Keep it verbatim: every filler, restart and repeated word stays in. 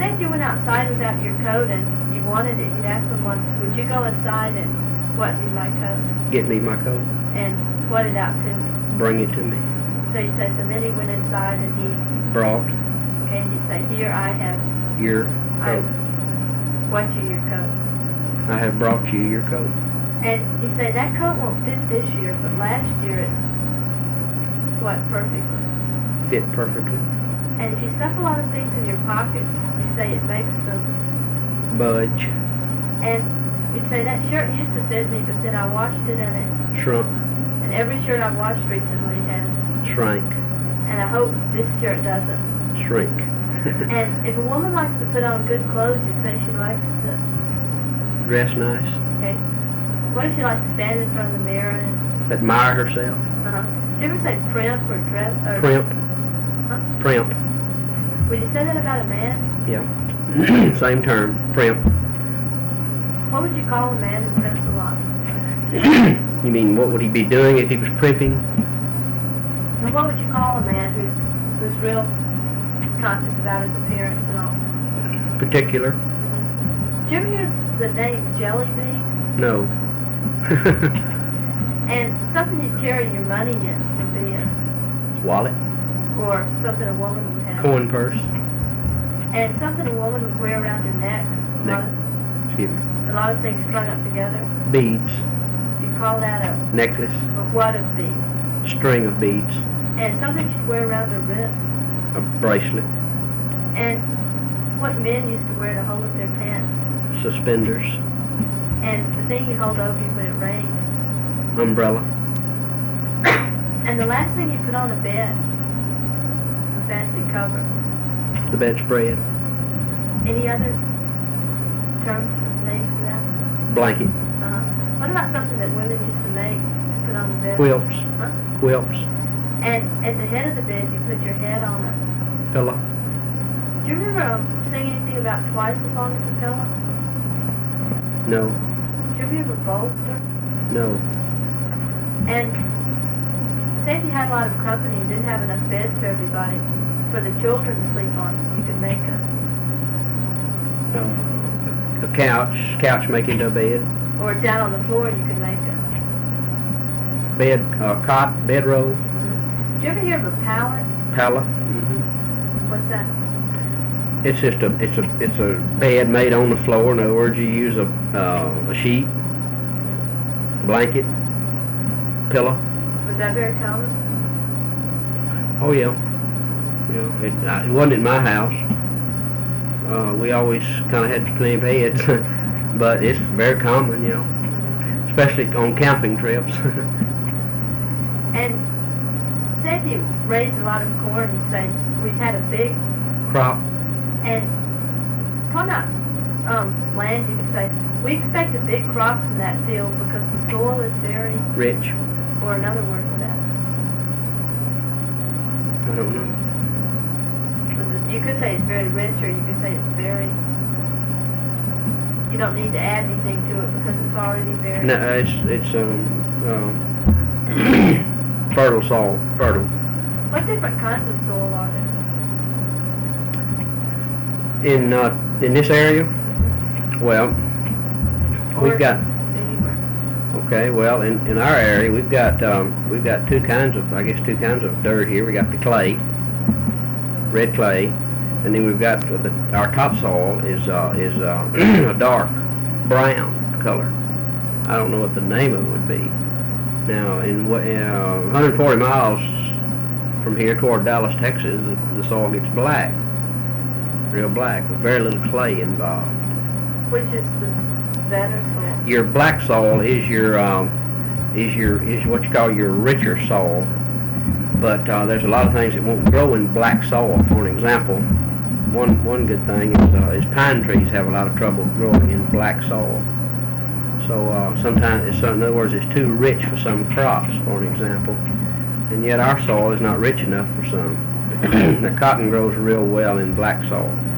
say if you went outside without your coat and you wanted it, you'd ask someone, would you go inside and what me my coat? Get me my coat. And what it out to me? Bring it to me. So you say, so then he went inside and he brought. Okay, and he'd say, here I have your I coat. brought you your coat. I have brought you your coat. And he said that coat won't fit this year, but last year it what perfectly. Fit perfectly. And if you stuff a lot of things in your pockets, you say it makes them budge. And you say that shirt used to fit me, but then I washed it and it shrunk. And every shirt I've washed recently has shrank. And I hope this shirt doesn't shrink. And if a woman likes to put on good clothes, you'd say she likes to dress nice. Okay. What if she likes to stand in front of the mirror and admire herself? Uh-huh. Do you ever say primp or dress? Or primp. Huh? Primp. Would you say that about a man? Yeah. Same term. Primp. What would you call a man who primps a lot? You mean what would he be doing if he was primping? And what would you call a man who's who's real conscious about his appearance and all? Particular. Mm-hmm. Do you ever hear the name Jelly Bean? No. And something you carry your money in would be a wallet. Or something a woman would have. Coin purse. And something a woman would wear around her neck. A neck. lot of, Excuse me. A lot of things strung up together. Beads. You call that a necklace. Or what of beads? String of beads. And something she'd wear around her wrist. A bracelet. And what men used to wear to hold up their pants. Suspenders. And the thing you hold over you when it rains. Umbrella. And the last thing you put on a bed. A fancy cover. The bedspread. Any other terms for names for that? Blanket. Uh-huh. What about something that women used to make to put on the bed? Quilts. Huh? Quilts. And at the head of the bed, you put your head on a pillow. Do you remember um, saying anything about twice as long as a pillow? No. Do you ever hear of a bolster? No. And say if you had a lot of company and didn't have enough beds for everybody, for the children to sleep on, you could make a... Uh, a couch, couch make into a bed. Or down on the floor you could make a... Bed, uh, cot, bedroll. Mm-hmm. Do you ever hear of a pallet? Pallet. Mm-hmm. What's that? It's just a, it's a, it's a bed made on the floor. In other words, you use a, uh, a sheet, blanket, pillow. Was that very common? Oh yeah. Yeah. It, uh, it wasn't in my house. Uh, we always kind of had to clean beds, but it's very common, you know, especially on camping trips. And say if you raised a lot of corn, you say we had a big crop. And on that um, land, you could say, we expect a big crop from that field because the soil is very... rich. Or another word for that. I don't know. You could say it's very rich, or you could say it's very... You don't need to add anything to it because it's already very... No, it's, it's um, um, fertile soil, fertile. What different kinds of soil are there? In uh, in this area, well, or we've got. Anywhere. Okay, well, in, in our area, we've got um, we've got two kinds of, I guess, two kinds of dirt here. We got the clay, red clay, and then we've got the, our topsoil is uh, is uh, a dark brown color. I don't know what the name of it would be. Now, in uh, one hundred forty miles from here toward Dallas, Texas, the, the soil gets black. Real black, with very little clay involved. Which is the better soil? Your black soil is your um, is your is what you call your richer soil, but uh, there's a lot of things that won't grow in black soil. For an example, one one good thing is, uh, is pine trees have a lot of trouble growing in black soil. So uh, sometimes, it's, in other words, it's too rich for some crops. For an example, and yet our soil is not rich enough for some. The cotton grows real well in black soil.